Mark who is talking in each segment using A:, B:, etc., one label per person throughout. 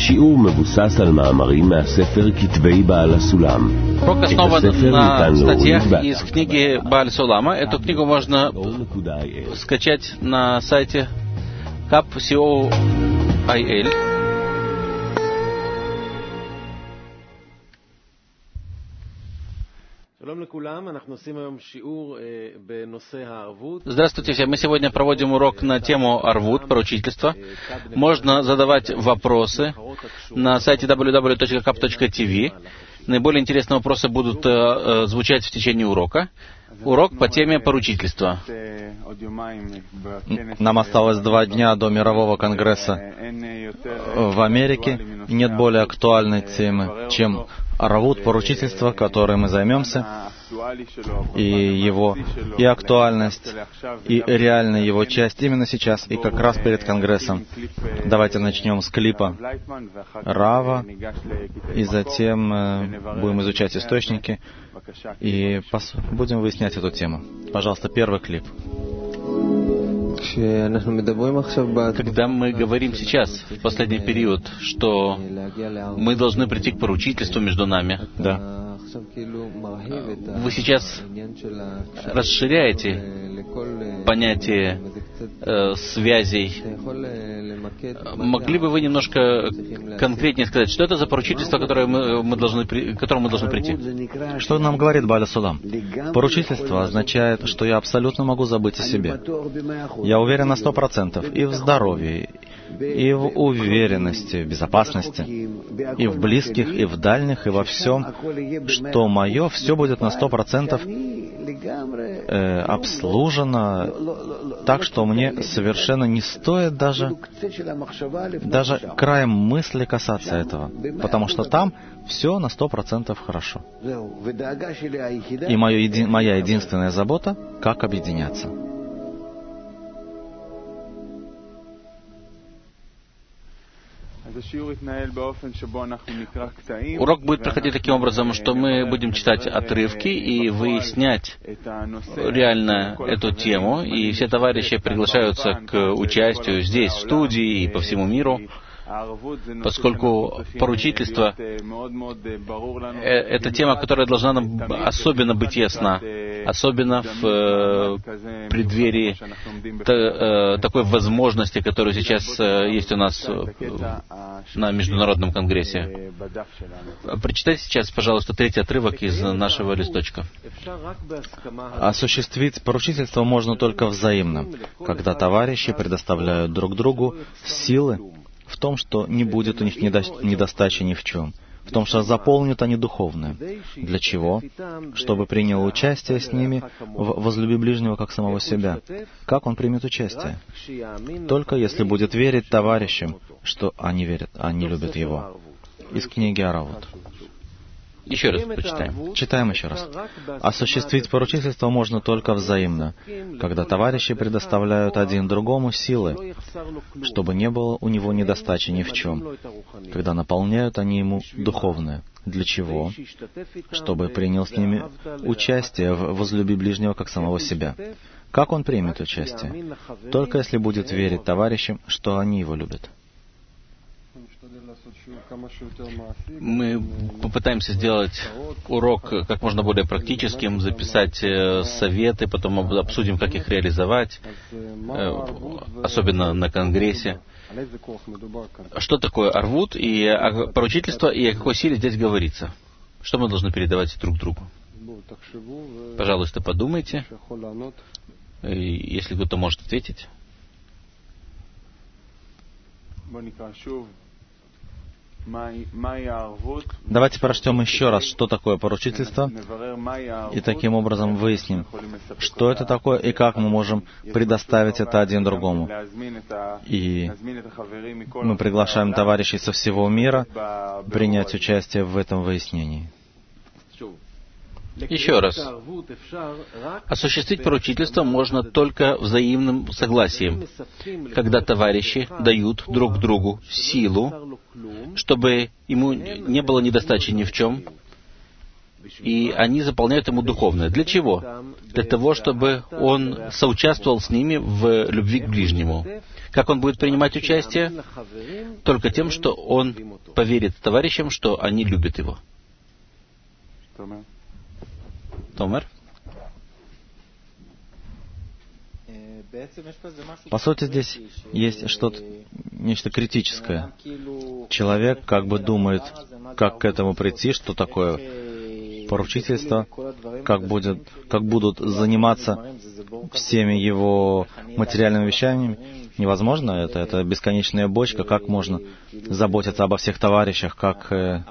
A: השיעור מבוסס על מאמרים מהספר כתבי בעל הסולם.
B: Урок основан на статьях из книги Бааль Сулама. Эту книгу можно скачать на сайте kap.co.il. Здравствуйте всем. Мы сегодня проводим урок на тему арвут, поручительства. Можно задавать вопросы на сайте www.kap.tv. Наиболее интересные вопросы будут звучать в течение урока. Урок по теме поручительства.
C: Нам осталось 2 дня до мирового конгресса в Америке. Нет более актуальной темы, чем арвут, поручительство, которой мы займемся, и актуальность, и реальная его часть именно сейчас, и как раз перед конгрессом. Давайте начнем с клипа Рава, и затем будем изучать источники, и будем выяснять эту тему. Пожалуйста, первый клип.
B: Когда мы говорим сейчас, в последний период, что мы должны прийти к поручительству между нами,
C: да.
B: Вы сейчас расширяете понятие связей. Могли бы вы немножко конкретнее сказать, что это за поручительство, к которому мы должны прийти?
C: Что нам говорит Бааль Сулам? Поручительство означает, что я абсолютно могу забыть о себе. Я уверен на 100% и в здоровье, и в уверенности, в безопасности, и в близких, и в дальних, и во всем, что мое, все будет на 100% обслужено так, что мне совершенно не стоит даже краем мысли касаться этого, потому что там все на 100% хорошо. И моя единственная забота — как объединяться.
B: Урок будет проходить таким образом, что мы будем читать отрывки и выяснять реально эту тему. И все товарищи приглашаются к участию здесь, в студии и по всему миру, поскольку поручительство — это тема, которая должна нам особенно быть ясна, особенно в преддверии такой возможности, которая сейчас есть у нас на Международном конгрессе. Прочитайте сейчас, пожалуйста, 3-й отрывок из нашего листочка.
C: Осуществить поручительство можно только взаимно, когда товарищи предоставляют друг другу силы в том, что не будет у них недостачи ни в чем, в том, что заполнят они духовное. Для чего? Чтобы принял участие с ними в «возлюби ближнего, как самого себя». Как он примет участие? Только если будет верить товарищам, что они любят его. Из книги Аравут.
B: Еще раз прочитаем.
C: Читаем еще раз. Осуществить поручительство можно только взаимно, когда товарищи предоставляют один другому силы, чтобы не было у него недостачи ни в чем, когда наполняют они ему духовное. Для чего? Чтобы принял с ними участие в «возлюби ближнего, как самого себя». Как он примет участие? Только если будет верить товарищам, что они его любят.
B: Мы попытаемся сделать урок как можно более практическим, записать советы, потом обсудим, как их реализовать, особенно на Конгрессе. Что такое арвут и поручительство, и о какой силе здесь говорится? Что мы должны передавать друг другу? Пожалуйста, подумайте, если кто-то может ответить.
C: Давайте прочтем еще раз, что такое поручительство, и таким образом выясним, что это такое и как мы можем предоставить это один другому. И мы приглашаем товарищей со всего мира принять участие в этом выяснении.
B: Еще раз. Осуществить поручительство можно только взаимным согласием, когда товарищи дают друг другу силу, чтобы ему не было недостачи ни в чем, и они заполняют ему духовное. Для чего? Для того, чтобы он соучаствовал с ними в любви к ближнему. Как он будет принимать участие? Только тем, что он поверит товарищам, что они любят его. Томер?
C: По сути, здесь есть что-то, нечто критическое. Человек как бы думает, как к этому прийти, что такое поручительство, как будут заниматься всеми его материальными вещами. Невозможно это. Это бесконечная бочка. Как можно заботиться обо всех товарищах, как это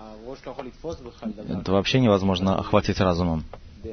C: вообще невозможно охватить разумом.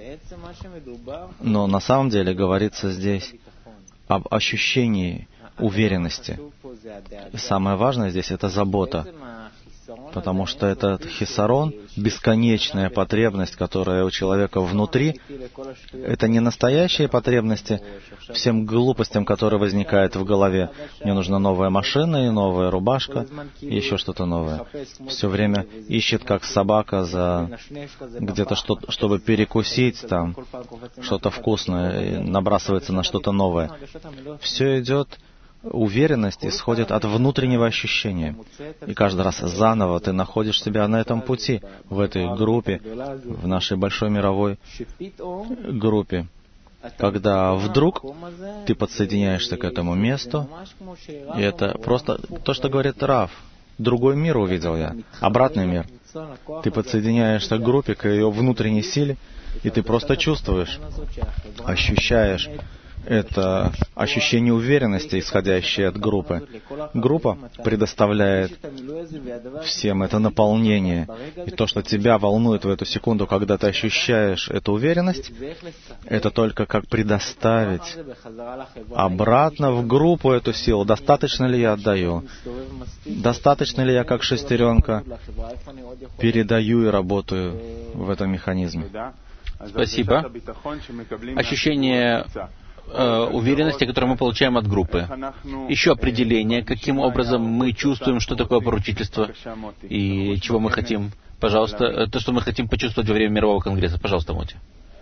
C: Но на самом деле говорится здесь об ощущении уверенности. Самое важное здесь — это забота, потому что этот хисарон, бесконечная потребность, которая у человека внутри, это не настоящие потребности всем глупостям, которые возникают в голове. Мне нужна новая машина и новая рубашка, и еще что-то новое. Все время ищет, как собака, за где-то что-то, чтобы перекусить, там, что-то вкусное, и набрасывается на что-то новое. Все идет. Уверенность исходит от внутреннего ощущения. И каждый раз заново ты находишь себя на этом пути, в этой группе, в нашей большой мировой группе. Когда вдруг ты подсоединяешься к этому месту, и это просто то, что говорит Рав. Другой мир увидел я, обратный мир. Ты подсоединяешься к группе, к ее внутренней силе, и ты просто чувствуешь, ощущаешь это ощущение уверенности, исходящее от группы. Группа предоставляет всем это наполнение. И то, что тебя волнует в эту секунду, когда ты ощущаешь эту уверенность, это только как предоставить обратно в группу эту силу. Достаточно ли я отдаю? Достаточно ли я, как шестеренка, передаю и работаю в этом механизме?
B: Спасибо. Ощущение уверенности, которую мы получаем от группы. Еще определение, каким образом мы чувствуем, что такое поручительство и чего мы хотим. Пожалуйста, то, что мы хотим почувствовать во время мирового конгресса. Пожалуйста, Моти.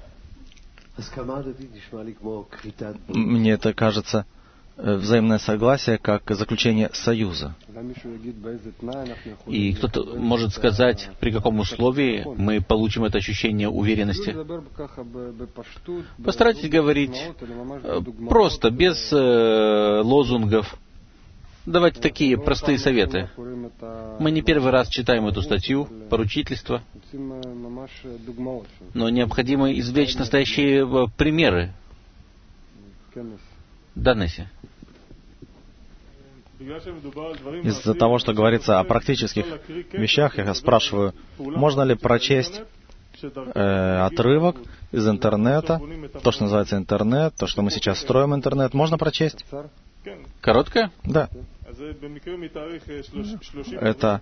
C: Мне это кажется взаимное согласие, как заключение союза.
B: И кто-то может сказать, при каком условии мы получим это ощущение уверенности? Постарайтесь говорить просто, без лозунгов. Давайте такие простые советы. Мы не первый раз читаем эту статью, поручительство, но необходимо извлечь настоящие примеры. Да, Несси.
C: Из-за того, что говорится о практических вещах, я спрашиваю, можно ли прочесть отрывок из интернета, то, что называется интернет, то, что мы сейчас строим интернет, можно прочесть?
B: Короткое?
C: Да. Это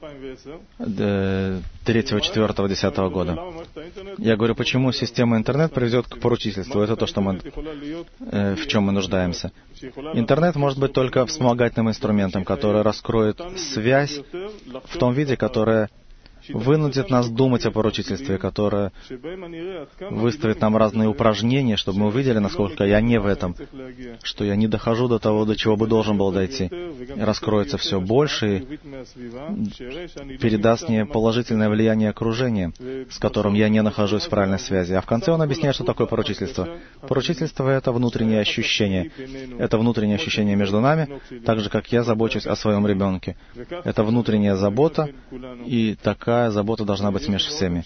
C: 3-4-10 года. Я говорю, почему система интернет приведет к поручительству. Это то, что мы, в чем мы нуждаемся. Интернет может быть только вспомогательным инструментом, который раскроет связь в том виде, которая вынудит нас думать о поручительстве, которое выставит нам разные упражнения, чтобы мы увидели, насколько я не в этом, что я не дохожу до того, до чего бы должен был дойти. И раскроется все больше и передаст мне положительное влияние окружения, с которым я не нахожусь в правильной связи. А в конце он объясняет, что такое поручительство. Поручительство — это внутреннее ощущение. Это внутреннее ощущение между нами, так же, как я забочусь о своем ребенке. Это внутренняя забота, и такая забота должна быть между всеми.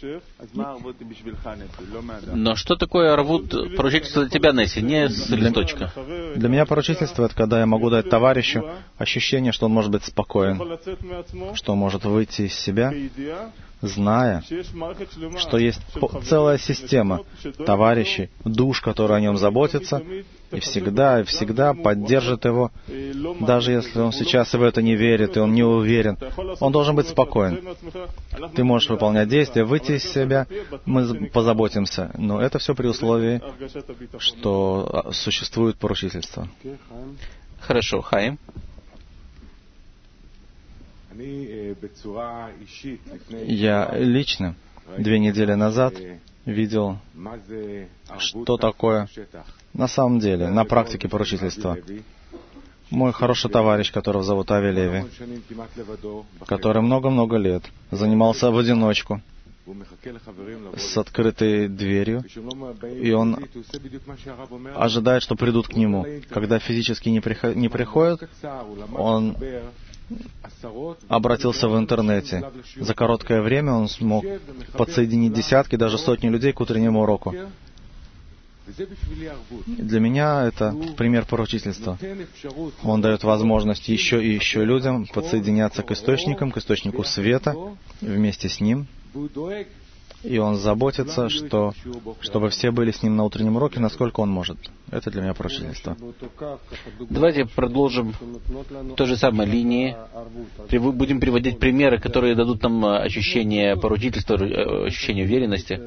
B: Но что такое арвут поручительство для тебя, Несси, не с листочка?
C: Для меня поручительство — это когда я могу дать товарищу ощущение, что он может быть спокоен, что он может выйти из себя, зная, что есть целая система товарищей, душ, которые о нем заботятся, и всегда поддержит его, даже если он сейчас в это не верит, и он не уверен. Он должен быть спокоен. Ты можешь выполнять действия, выйти из себя, мы позаботимся. Но это все при условии, что существует поручительство.
B: Хорошо, Хаим.
C: Я лично 2 недели назад видел, что такое на самом деле, на практике поручительства. Мой хороший товарищ, которого зовут Ави Леви, который много-много лет занимался в одиночку, с открытой дверью, и он ожидает, что придут к нему. Когда физически не приходят, он обратился в интернете. За короткое время он смог подсоединить десятки, даже сотни людей к утреннему уроку. Для меня это пример поручительства. Он дает возможность еще и еще людям подсоединяться к источникам, к источнику света вместе с ним. И он заботится, чтобы все были с ним на утреннем уроке, насколько он может. Это для меня поручительство.
B: Давайте продолжим той же самой линии. Будем приводить примеры, которые дадут нам ощущение поручительства, ощущение уверенности.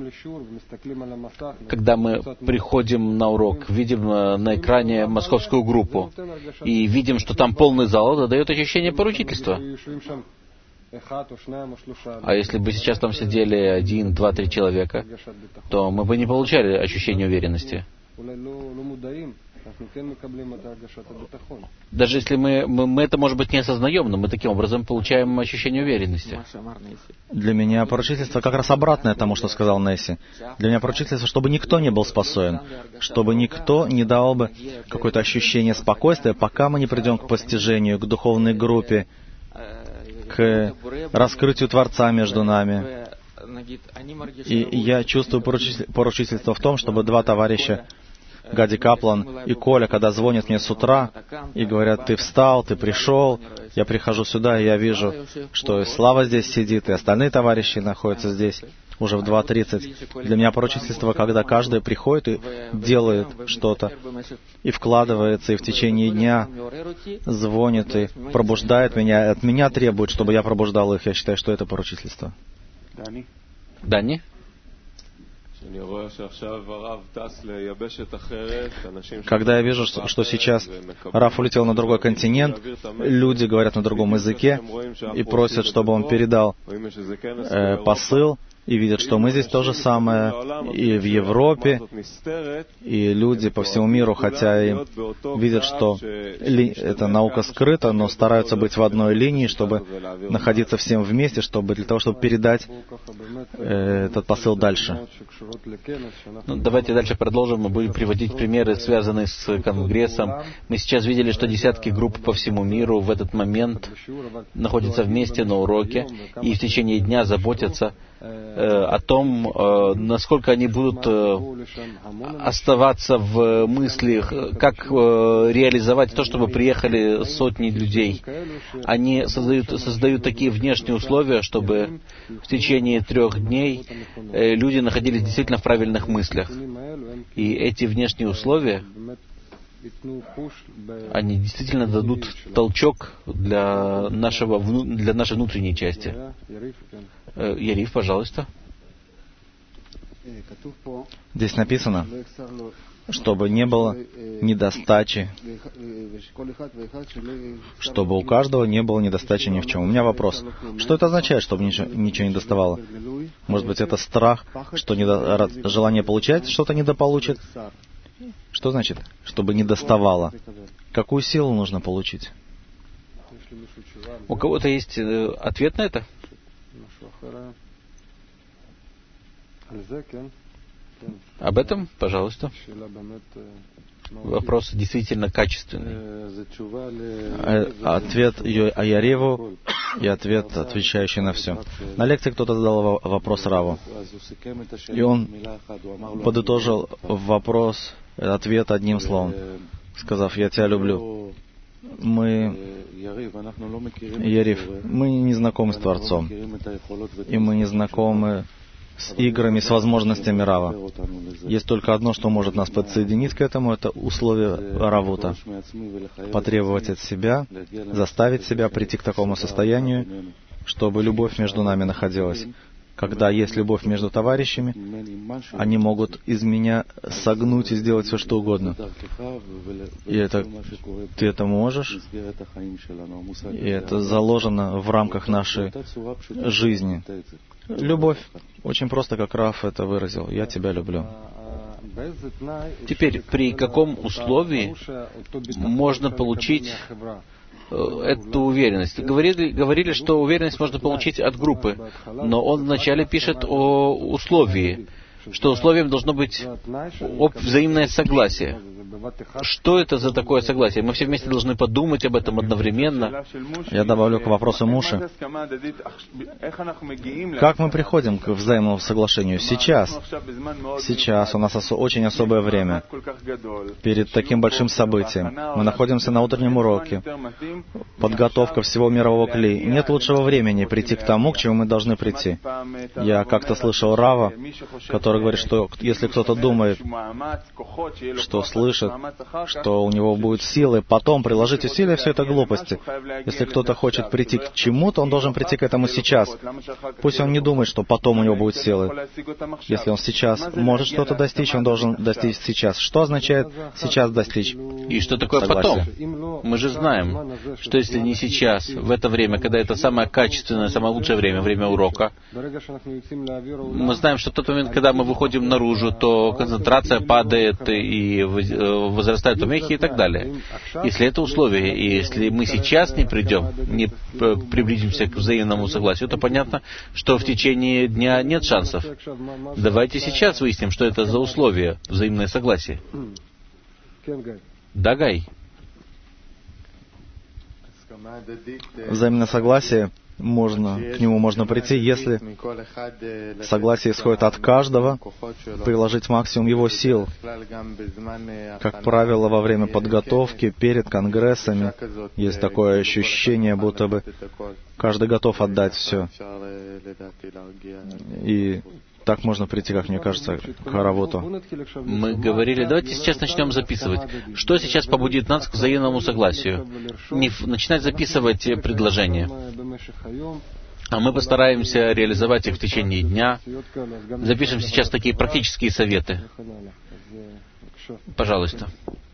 B: Когда мы приходим на урок, видим на экране московскую группу и видим, что там полный зал, это дает ощущение поручительства. А если бы сейчас там сидели 1, 2, 3 человека, то мы бы не получали ощущение уверенности. Даже если мы это, может быть, не осознаем, но мы таким образом получаем ощущение уверенности.
C: Для меня поручительство как раз обратное тому, что сказал Несси. Для меня поручительство, чтобы никто не был способен, чтобы никто не давал бы какое-то ощущение спокойствия, пока мы не придем к постижению, к духовной группе, к раскрытию Творца между нами. И я чувствую поручительство в том, чтобы 2 товарища, Гади Каплан и Коля, когда звонят мне с утра и говорят: ты встал, ты пришел, я прихожу сюда, и я вижу, что и Слава здесь сидит, и остальные товарищи находятся здесь уже в 2:30. Для меня поручительство, когда каждый приходит и делает что-то, и вкладывается, и в течение дня звонит, и пробуждает меня, и от меня требует, чтобы я пробуждал их. Я считаю, что это поручительство.
B: Дани?
C: Когда я вижу, что сейчас Раф улетел на другой континент, люди говорят на другом языке и просят, чтобы он передал посыл, и видят, что мы здесь то же самое, и в Европе, и люди по всему миру, хотя и видят, что эта наука скрыта, но стараются быть в одной линии, чтобы находиться всем вместе, для того, чтобы передать этот посыл дальше.
B: Давайте дальше продолжим. Мы будем приводить примеры, связанные с Конгрессом. Мы сейчас видели, что десятки групп по всему миру в этот момент находятся вместе на уроке и в течение дня заботятся о том, насколько они будут оставаться в мыслях, как реализовать то, чтобы приехали сотни людей. Они создают такие внешние условия, чтобы в течение 3 дней люди находились действительно в правильных мыслях. И эти внешние условия, они действительно дадут толчок для нашей внутренней части. Яриф, пожалуйста.
C: Здесь написано, чтобы не было недостачи, чтобы у каждого не было недостачи ни в чем. У меня вопрос. Что это означает, чтобы ничего не доставало? Может быть, это страх, что желание получать что-то недополучит? Что значит, чтобы не доставало? Какую силу нужно получить?
B: У кого-то есть ответ на это? Об этом, пожалуйста. Вопрос действительно качественный.
C: Ответ Аяреву и ответ, отвечающий на все. На лекции кто-то задал вопрос Раву, и он подытожил ответ одним словом, сказав: «Я тебя люблю». Яриф, мы не знакомы с Творцом, и мы не знакомы с играми, с возможностями Рава. Есть только одно, что может нас подсоединить к этому, это условие Равута. Потребовать от себя, заставить себя прийти к такому состоянию, чтобы любовь между нами находилась. Когда есть любовь между товарищами, они могут из меня согнуть и сделать все, что угодно. И ты это можешь, и это заложено в рамках нашей жизни. Любовь. Очень просто, как Раф это выразил. «Я тебя люблю».
B: Теперь, при каком условии можно получить эту уверенность? Говорили, что уверенность можно получить от группы, но он вначале пишет о условии, что условием должно быть взаимное согласие. Что это за такое согласие? Мы все вместе должны подумать об этом одновременно.
C: Я добавлю к вопросу Муши. Как мы приходим к взаимному соглашению? Сейчас у нас очень особое время. Перед таким большим событием. Мы находимся на утреннем уроке. Подготовка всего мирового кли. Нет лучшего времени прийти к тому, к чему мы должны прийти. Я как-то слышал Рава, который говорит, что если кто-то думает, что слышит, что у него будет силы, потом приложить усилия, все это глупости. Если кто-то хочет прийти к чему-то, он должен прийти к этому сейчас. Пусть он не думает, что потом у него будут силы. Если он сейчас может что-то достичь, он должен достичь сейчас. Что означает сейчас достичь?
B: И что такое потом? Мы же знаем, что если не сейчас, в это время, когда это самое качественное, самое лучшее время, время урока, мы знаем, что в тот момент, когда мы выходим наружу, то концентрация падает и возрастают помехи и так далее. Если это условие, и если мы сейчас не придем, не приблизимся к взаимному согласию, то понятно, что в течение дня нет шансов. Давайте сейчас выясним, что это за условие, взаимное согласие. Да, Гай?
C: Взаимное согласие, к нему можно прийти, если согласие исходит от каждого, приложить максимум его сил. Как правило, во время подготовки, перед конгрессами, есть такое ощущение, будто бы каждый готов отдать все. И так можно прийти, как мне кажется, к Равуту.
B: Мы говорили, давайте сейчас начнем записывать. Что сейчас побудит нас к взаимному согласию? Не начинать записывать предложения. А мы постараемся реализовать их в течение дня. Запишем сейчас такие практические советы. Пожалуйста.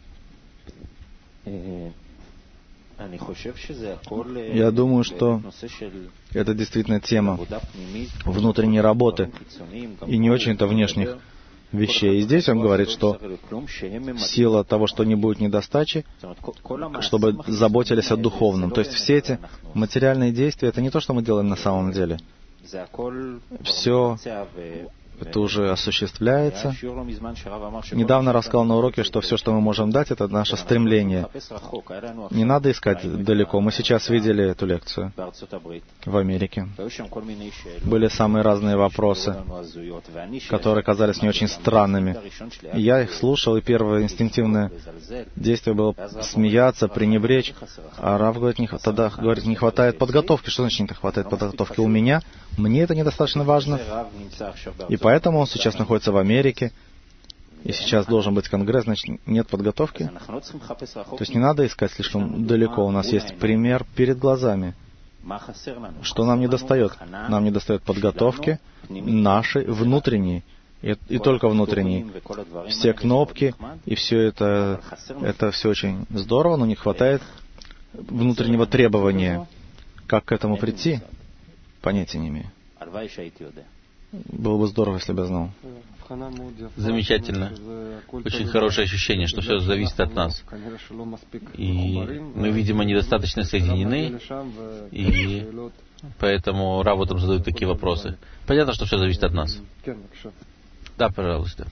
C: Я думаю, что это действительно тема внутренней работы и не очень-то внешних вещей. И здесь он говорит, что сила того, что не будет недостачи, чтобы заботились о духовном. То есть все эти материальные действия, это не то, что мы делаем на самом деле. Все это уже осуществляется. Недавно рассказал на уроке, что все, что мы можем дать, это наше стремление. Не надо искать далеко. Мы сейчас видели эту лекцию в Америке. Были самые разные вопросы, которые казались мне очень странными. И я их слушал, и первое инстинктивное действие было смеяться, пренебречь. А Рав говорит, тогда говорит, не хватает подготовки. Что значит не хватает подготовки? У меня? Мне это недостаточно важно. И поэтому он сейчас находится в Америке, и сейчас должен быть конгресс, значит, нет подготовки. То есть не надо искать слишком далеко. У нас есть пример перед глазами. Что нам недостает? Нам недостает подготовки нашей, внутренней, и только внутренней. Все кнопки, и все это все очень здорово, но не хватает внутреннего требования. Как к этому прийти? Понятия не имею. Было бы здорово, если бы я знал.
B: Замечательно. Очень хорошее ощущение, что все зависит от нас. И мы, видимо, недостаточно соединены, и поэтому Рав там задают такие вопросы. Понятно, что все зависит от нас. Да, пожалуйста.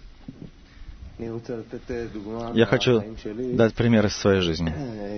C: Я хочу дать пример из своей жизни.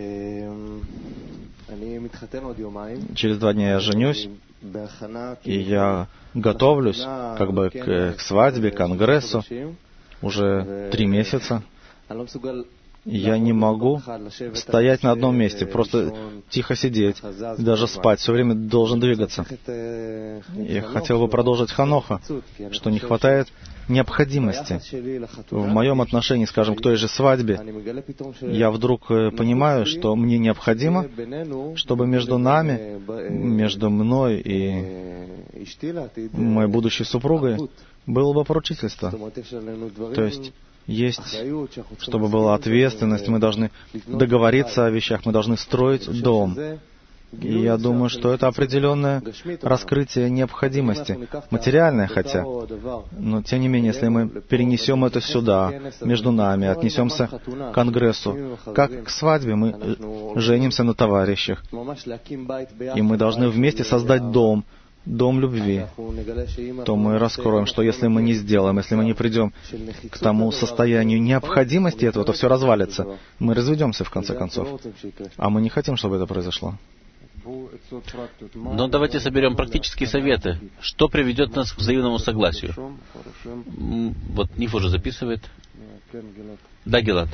C: Через 2 дня я женюсь, и я готовлюсь как бы к свадьбе, к конгрессу уже 3 месяца. Я не могу стоять на одном месте, просто тихо сидеть, даже спать, все время должен двигаться. Я хотел бы продолжить Ханоха, что не хватает необходимости. В моем отношении, скажем, к той же свадьбе, я вдруг понимаю, что мне необходимо, чтобы между нами, между мной и моей будущей супругой было бы поручительство. То есть, чтобы была ответственность, мы должны договориться о вещах, мы должны строить дом. И я думаю, что это определенное раскрытие необходимости, материальное хотя, но тем не менее, если мы перенесем это сюда, между нами, отнесемся к Конгрессу, как к свадьбе, мы женимся на товарищах, и мы должны вместе создать дом любви, то мы раскроем, что если мы не сделаем, если мы не придем к тому состоянию необходимости этого, то все развалится. Мы разведемся в конце концов. А мы не хотим, чтобы это произошло.
B: Но давайте соберем практические советы. Что приведет нас к взаимному согласию? Вот Ниф уже записывает. Да, Гилад.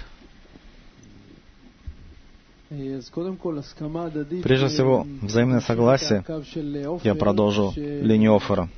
C: Прежде всего, взаимное согласие, я продолжу линию Оффера.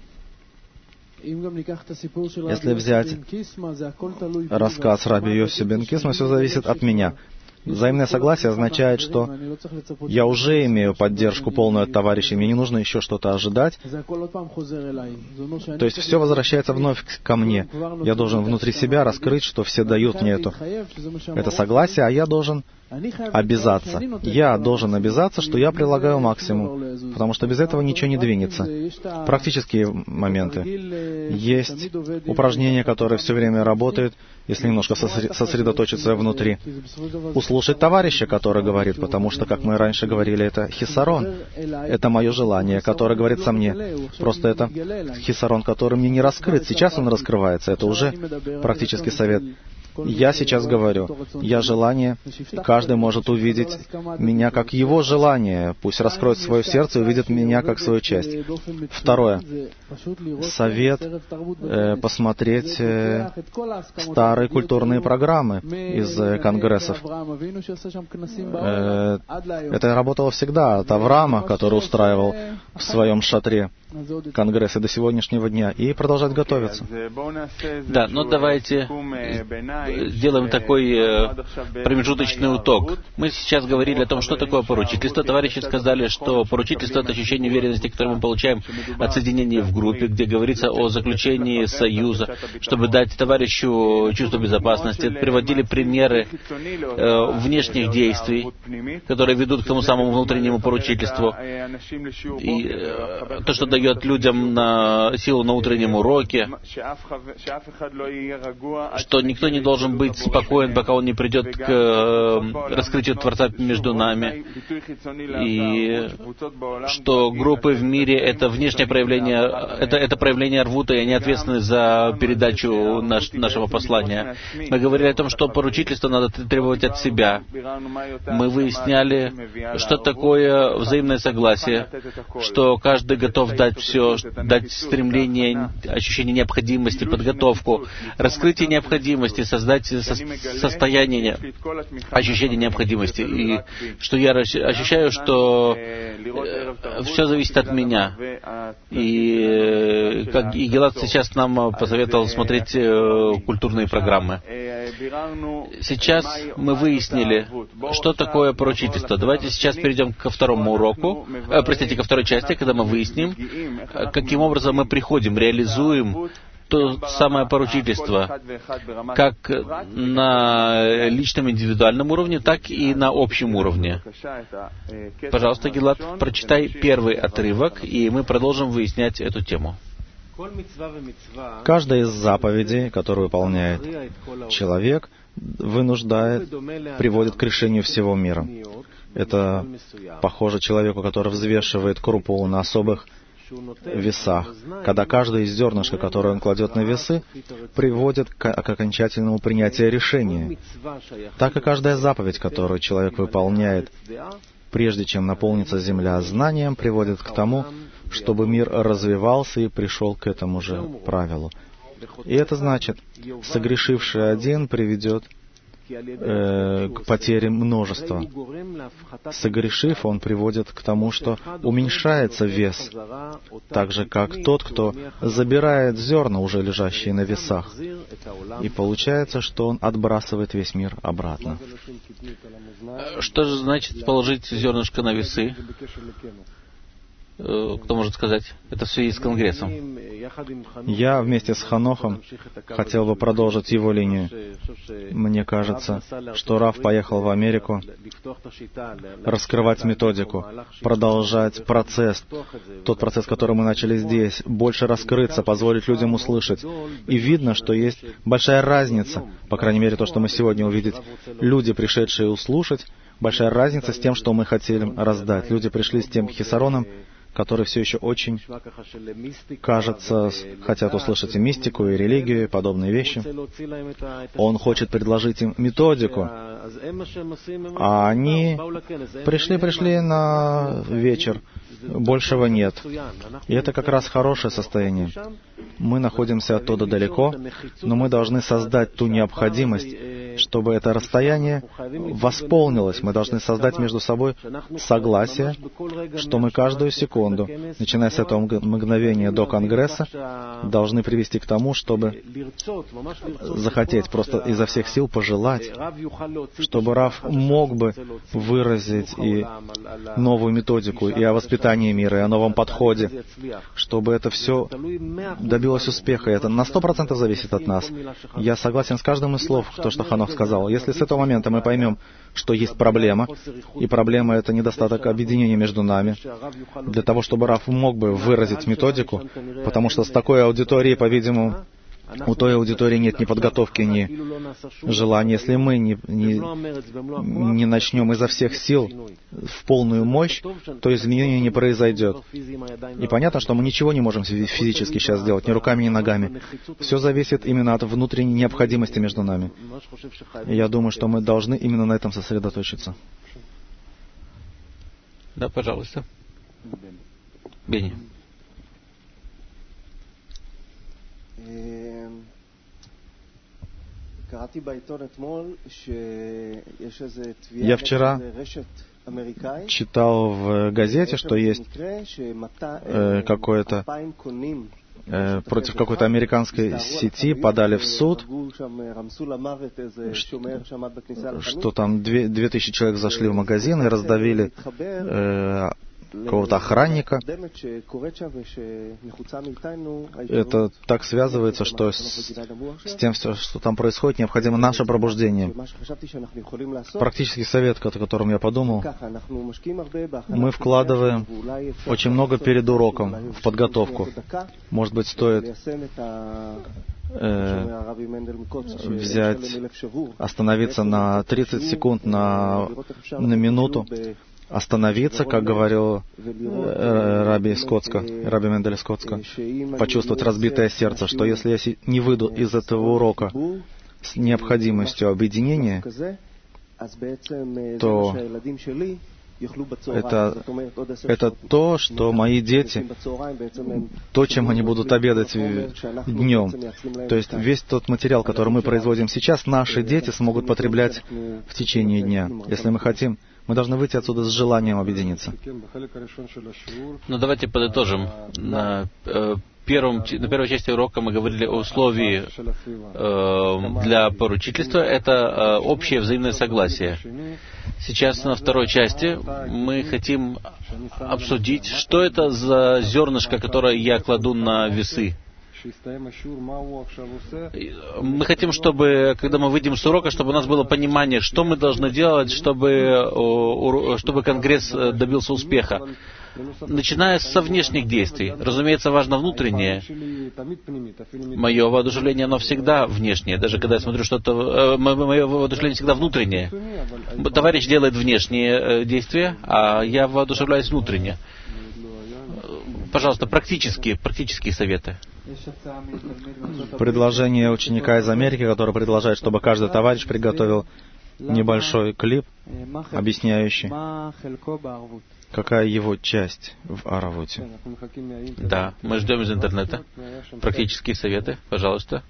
C: Если взять рассказ Раби Йоси бен Кисма, все зависит от меня. Взаимное согласие означает, что я уже имею поддержку полную от товарищей, мне не нужно еще что-то ожидать. То есть все возвращается вновь ко мне. Я должен внутри себя раскрыть, что все дают мне это согласие, а я должен обязаться. Я должен обязаться, что я прилагаю максимум, потому что без этого ничего не двинется. Практические моменты. Есть упражнение, которое все время работает, если немножко сосредоточиться внутри. Услышать товарища, который говорит, потому что, как мы раньше говорили, это хисарон. Это мое желание, которое говорит со мне. Просто это хисарон, который мне не раскрыт. Сейчас он раскрывается. Это уже практический совет. Я сейчас говорю, я желание, каждый может увидеть меня как его желание, пусть раскроет свое сердце и увидит меня как свою часть. Второе. Совет посмотреть старые культурные программы из конгрессов. Это работало всегда от Авраама, который устраивал в своем шатре конгрессы до сегодняшнего дня, и продолжать готовиться.
B: Да, но давайте сделаем такой промежуточный итог. Мы сейчас говорили о том, что такое поручительство. Товарищи сказали, что поручительство — это ощущение уверенности, которое мы получаем от соединения в группе, где говорится о заключении союза, чтобы дать товарищу чувство безопасности. Приводили примеры внешних действий, которые ведут к тому самому внутреннему поручительству. И то, что дает людям силу на утреннем уроке, что никто не должен быть спокоен, пока он не придет к раскрытию Творца между нами, и что группы в мире — это внешнее проявление, это проявление рвута, и они ответственны за передачу нашего послания. Мы говорили о том, что поручительство надо требовать от себя. Мы выясняли, что такое взаимное согласие, что каждый готов дать все, дать стремление, ощущение необходимости, подготовку, раскрытие необходимости, создать состояние, ощущение необходимости. И что я ощущаю, что все зависит от меня. И как и Гилад сейчас нам посоветовал смотреть культурные программы. Сейчас мы выяснили, что такое поручительство. Давайте сейчас перейдем ко второму уроку, ко второй части, когда мы выясним, каким образом мы приходим, реализуем то самое поручительство, как на личном индивидуальном уровне, так и на общем уровне. Пожалуйста, Гилад, прочитай первый отрывок, и мы продолжим выяснять эту тему.
C: Каждая из заповедей, которую выполняет человек, приводит к решению всего мира. Это похоже человеку, который взвешивает крупу на особых весах, когда каждое из зернышка, которое он кладет на весы, приводит к окончательному принятию решения. Так и каждая заповедь, которую человек выполняет, прежде чем наполнится земля знанием, приводит к тому, чтобы мир развивался и пришел к этому же правилу. И это значит, согрешивший один приведет к потере множества. Согрешив, он приводит к тому, что уменьшается вес, так же, как тот, кто забирает зерна, уже лежащие на весах. И получается, что он отбрасывает весь мир обратно.
B: Что же значит положить зернышко на весы? Кто может сказать? Это все есть с Конгрессом.
C: Я вместе с Ханохом хотел бы продолжить его линию. Мне кажется, что Рав поехал в Америку раскрывать методику, продолжать процесс, тот процесс, который мы начали здесь, больше раскрыться, позволить людям услышать. И видно, что есть большая разница, по крайней мере, то, что мы сегодня увидели. Люди, пришедшие услышать, большая разница с тем, что мы хотели раздать. Люди пришли с тем хисароном, которые все еще очень, кажется, хотят услышать и мистику, и религию, и подобные вещи. Он хочет предложить им методику, а они пришли на вечер, большего нет. И это как раз хорошее состояние. Мы находимся оттуда далеко, но мы должны создать ту необходимость, чтобы это расстояние восполнилось. Мы должны создать между собой согласие, что мы каждую секунду, начиная с этого мгновения до Конгресса, должны привести к тому, чтобы захотеть, просто изо всех сил пожелать, чтобы Рав мог бы выразить и новую методику, и о воспитании мира, и о новом подходе, чтобы это все добилось успеха. И это на 100% зависит от нас. Я согласен с каждым из слов, то, что Ханох сказал. Если с этого момента мы поймем, что есть проблема, и проблема — это недостаток объединения между нами, для того, чтобы Рав мог бы выразить методику, потому что с такой аудиторией, по-видимому, у той аудитории нет ни подготовки, ни желания. Если мы не начнем изо всех сил в полную мощь, то изменения не произойдет. И понятно, что мы ничего не можем физически сейчас сделать, ни руками, ни ногами. Все зависит именно от внутренней необходимости между нами. И я думаю, что мы должны именно на этом сосредоточиться.
B: Да, пожалуйста. Бенни.
C: Я вчера читал в газете, что есть какое-то против какой-то американской сети подали в суд, что там 2000 человек зашли в магазин и раздавили какого-то охранника. Это так связывается, что с тем, что там происходит, необходимо наше пробуждение. Практический совет, о котором я подумал, мы вкладываем очень много перед уроком в подготовку. Может быть, стоит остановиться на 30 секунд, на минуту, остановиться, как говорил Раби Мендель Скотска, почувствовать разбитое сердце, что если я не выйду из этого урока с необходимостью объединения, то это то, что мои дети, то, чем они будут обедать днем. То есть весь тот материал, который мы производим сейчас, наши дети смогут потреблять в течение дня. Если мы хотим, мы должны выйти отсюда с желанием объединиться.
B: Ну, давайте подытожим. На первой части урока мы говорили о условии для поручительства. Это общее взаимное согласие. Сейчас на второй части мы хотим обсудить, что это за зернышко, которое я кладу на весы. Мы хотим, чтобы, когда мы выйдем с урока, чтобы у нас было понимание, что мы должны делать, чтобы Конгресс добился успеха. Начиная со внешних действий. Разумеется, важно внутреннее. Мое воодушевление, оно всегда внешнее. Даже когда я смотрю что-то... Мое воодушевление всегда внутреннее. Товарищ делает внешние действия, а я воодушевляюсь внутренне. Пожалуйста, практические советы.
C: Предложение ученика из Америки, который предложает, чтобы каждый товарищ приготовил небольшой клип, объясняющий, какая его часть в Аравуте.
B: Да, мы ждем из интернета. Практические советы, пожалуйста.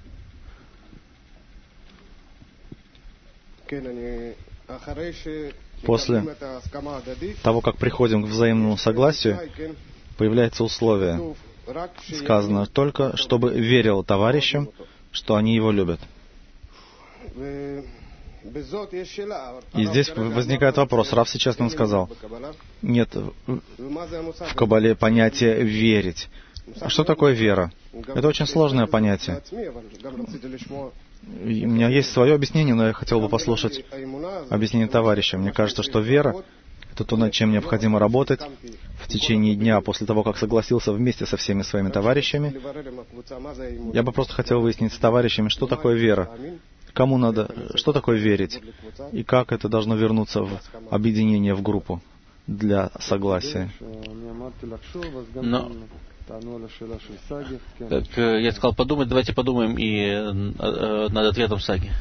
C: После того, как приходим к взаимному согласию, появляется условие. Сказано только, чтобы верил товарищам, что они его любят. И здесь возникает вопрос. Рав сейчас нам сказал, нет в Кабале понятия «верить». А что такое вера? Это очень сложное понятие. И у меня есть свое объяснение, но я хотел бы послушать объяснение товарища. Мне кажется, что вера — это то, над чем необходимо работать в течение дня после того, как согласился вместе со всеми своими товарищами. Я бы просто хотел выяснить с товарищами, что такое вера, кому надо, что такое верить, и как это должно вернуться в объединение в группу для согласия.
B: Но, как я сказал, подумать, давайте подумаем и над ответом Саги.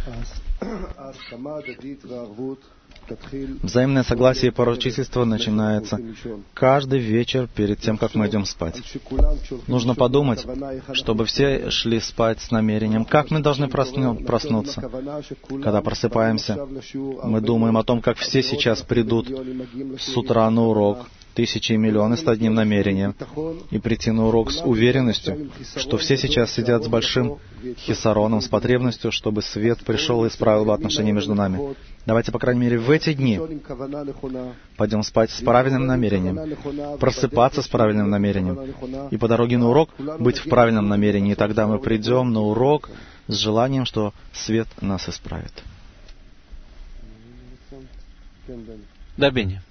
C: Взаимное согласие и поручительство начинается каждый вечер перед тем, как мы идем спать. Нужно подумать, чтобы все шли спать с намерением, как мы должны проснуться. Когда просыпаемся, мы думаем о том, как все сейчас придут с утра на урок, тысячи и миллионы с одним намерением, и прийти на урок с уверенностью, что все сейчас сидят с большим хисароном, с потребностью, чтобы свет пришел и исправил бы отношения между нами. Давайте, по крайней мере, в эти дни пойдем спать с правильным намерением, просыпаться с правильным намерением, и по дороге на урок быть в правильном намерении, и тогда мы придем на урок с желанием, что свет нас исправит.
B: Да, Бенни.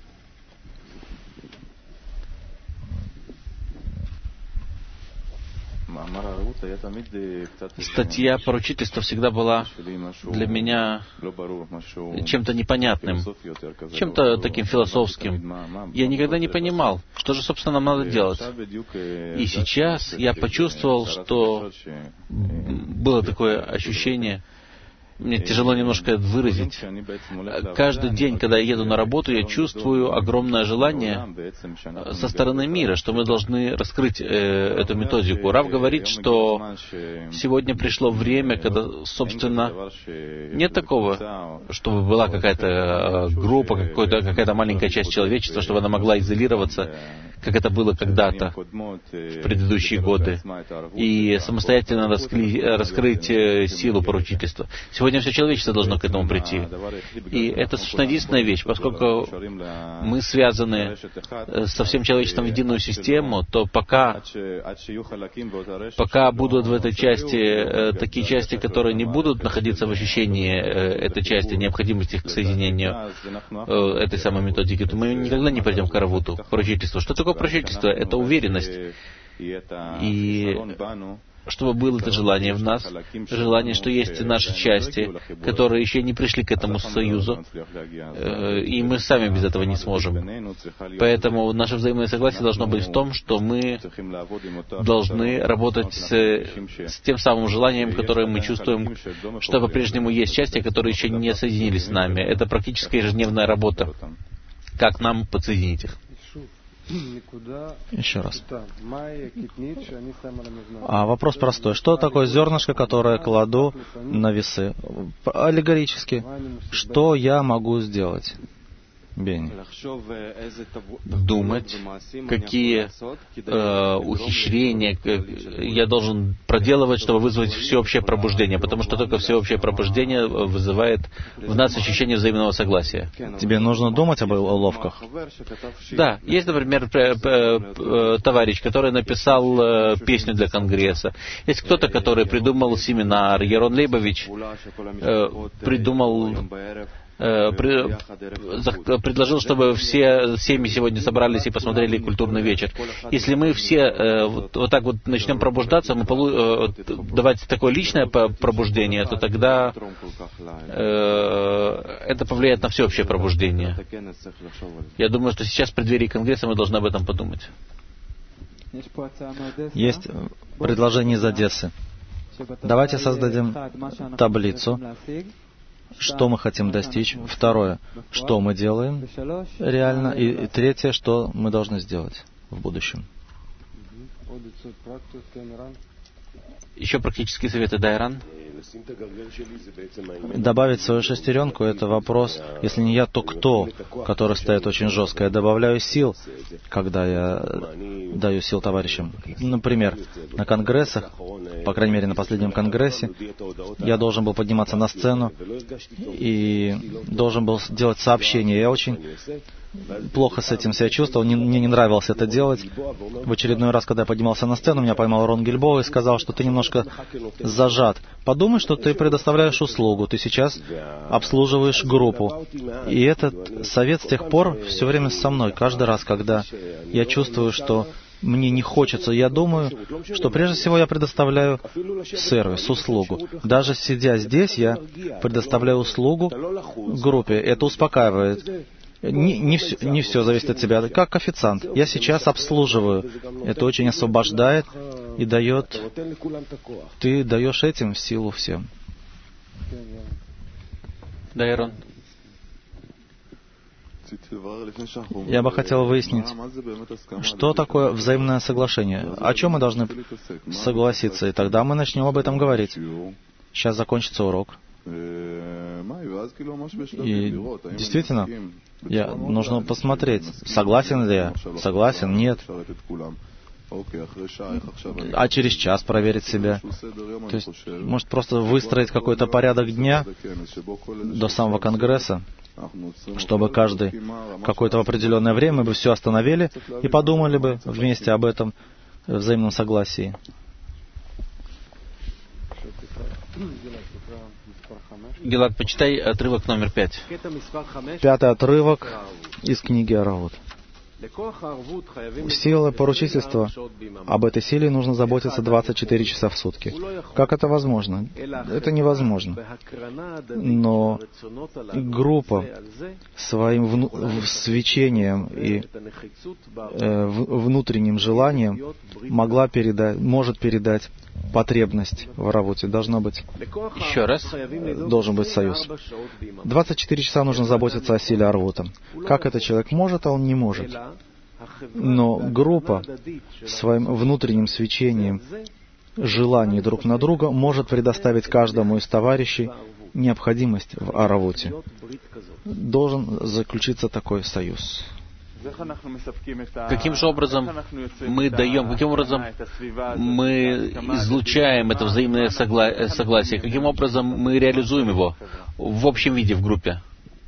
B: Статья поручительства всегда была для меня чем-то непонятным, чем-то таким философским. Я никогда не понимал, что же, собственно, нам надо делать. И сейчас я почувствовал, что было такое ощущение, мне тяжело немножко это выразить. Каждый день, когда я еду на работу, я чувствую огромное желание со стороны мира, что мы должны раскрыть эту методику. Рав говорит, что сегодня пришло время, когда, собственно, нет такого, чтобы была какая-то группа, какая-то маленькая часть человечества, чтобы она могла изолироваться, как это было когда-то в предыдущие годы, и самостоятельно раскрыть силу поручительства. Сегодня все человечество должно к этому прийти. И это, собственно, единственная вещь. Поскольку мы связаны со всем человечеством в единую систему, то пока будут в этой части такие части, которые не будут находиться в ощущении этой части, необходимости к соединению этой самой методики, то мы никогда не придем к Аравуту, к поручительству. Что такое поручительство? Это уверенность. И чтобы было это желание в нас, желание, что есть наши части, которые еще не пришли к этому союзу, и мы сами без этого не сможем. Поэтому наше взаимное согласие должно быть в том, что мы должны работать с тем самым желанием, которое мы чувствуем, что по-прежнему есть части, которые еще не соединились с нами. Это практически ежедневная работа. Как нам подсоединить их?
C: Еще раз. Вопрос простой. Что такое зернышко, которое кладу на весы? Аллегорически. Что я могу сделать? Бенни.
B: Думать, какие ухищрения я должен проделывать, чтобы вызвать всеобщее пробуждение, потому что только всеобщее пробуждение вызывает в нас ощущение взаимного согласия.
C: Тебе нужно думать об уловках?
B: Да. Есть, например, товарищ, который написал песню для Конгресса. Есть кто-то, который придумал семинар. Ярон Лейбович предложил, чтобы все семьи сегодня собрались и посмотрели культурный вечер. Если мы все вот так вот начнем пробуждаться, мы давать такое личное пробуждение, то тогда это повлияет на всеобщее пробуждение. Я думаю, что сейчас в преддверии Конгресса мы должны об этом подумать.
C: Есть предложение из Одессы. Давайте создадим таблицу, что мы хотим достичь. Второе, что мы делаем реально. И третье, что мы должны сделать в будущем.
B: Еще практические советы, Дайран.
C: Добавить свою шестеренку — это вопрос, если не я, то кто, который стоит очень жестко. Я добавляю сил, когда я даю сил товарищам. Например, на конгрессах, по крайней мере, на последнем конгрессе, я должен был подниматься на сцену и должен был сделать сообщение. Я очень плохо с этим себя чувствовал, мне не нравилось это делать. В очередной раз, когда я поднимался на сцену, меня поймал Рон Гильбоа и сказал, что ты немножко зажат. Подумай, что ты предоставляешь услугу, ты сейчас обслуживаешь группу. И этот совет с тех пор все время со мной. Каждый раз, когда я чувствую, что мне не хочется, я думаю, что прежде всего я предоставляю сервис, услугу. Даже сидя здесь, я предоставляю услугу группе. Это успокаивает. Не все зависит от тебя. Как официант. Я сейчас обслуживаю. Это очень освобождает и дает... Ты даешь этим силу всем.
B: Да, Ирон.
C: Я бы хотел выяснить, что такое взаимное соглашение. О чем мы должны согласиться, и тогда мы начнем об этом говорить. Сейчас закончится урок. И действительно, нужно посмотреть, согласен ли я, согласен, нет. А через час проверить себя. То есть, может, просто выстроить какой-то порядок дня до самого Конгресса, чтобы каждый какое-то определенное время бы все остановили и подумали бы вместе об этом взаимном согласии.
B: Гилад, почитай отрывок номер 5.
C: 5-й отрывок из книги Аравот. Сила поручительства, об этой силе нужно заботиться 24 часа в сутки. Как это возможно? Это невозможно. Но группа своим свечением и внутренним желанием может передать потребность в работе. Должно быть.
B: Еще раз.
C: Должен быть союз. 24 часа нужно заботиться о силе Арвута. Как это человек может, а он не может. Но группа своим внутренним свечением желаний друг на друга может предоставить каждому из товарищей необходимость в Аравуте. Должен заключиться такой союз.
B: Каким же образом мы даем, каким образом мы излучаем это взаимное согласие, каким образом мы реализуем его в общем виде в группе?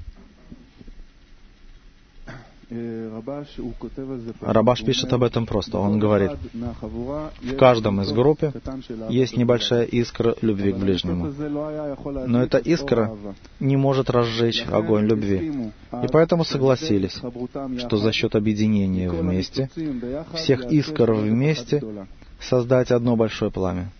C: Рабаш пишет об этом просто. Он говорит, в каждом из группы есть небольшая искра любви к ближнему. Но эта искра не может разжечь огонь любви. И поэтому согласились, что за счет объединения вместе, всех искр вместе, создать одно большое пламя.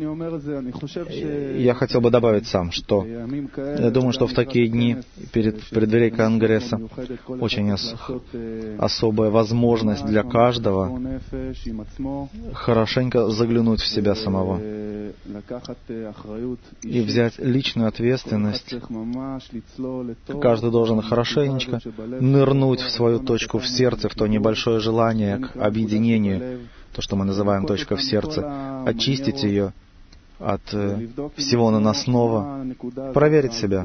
C: Я хотел бы добавить сам, что я думаю, что в такие дни перед преддверием Конгресса очень особая возможность для каждого хорошенько заглянуть в себя самого и взять личную ответственность. Каждый должен хорошенечко нырнуть в свою точку в сердце, в то небольшое желание к объединению, то, что мы называем точка в сердце, очистить ее от всего наносного, проверить себя,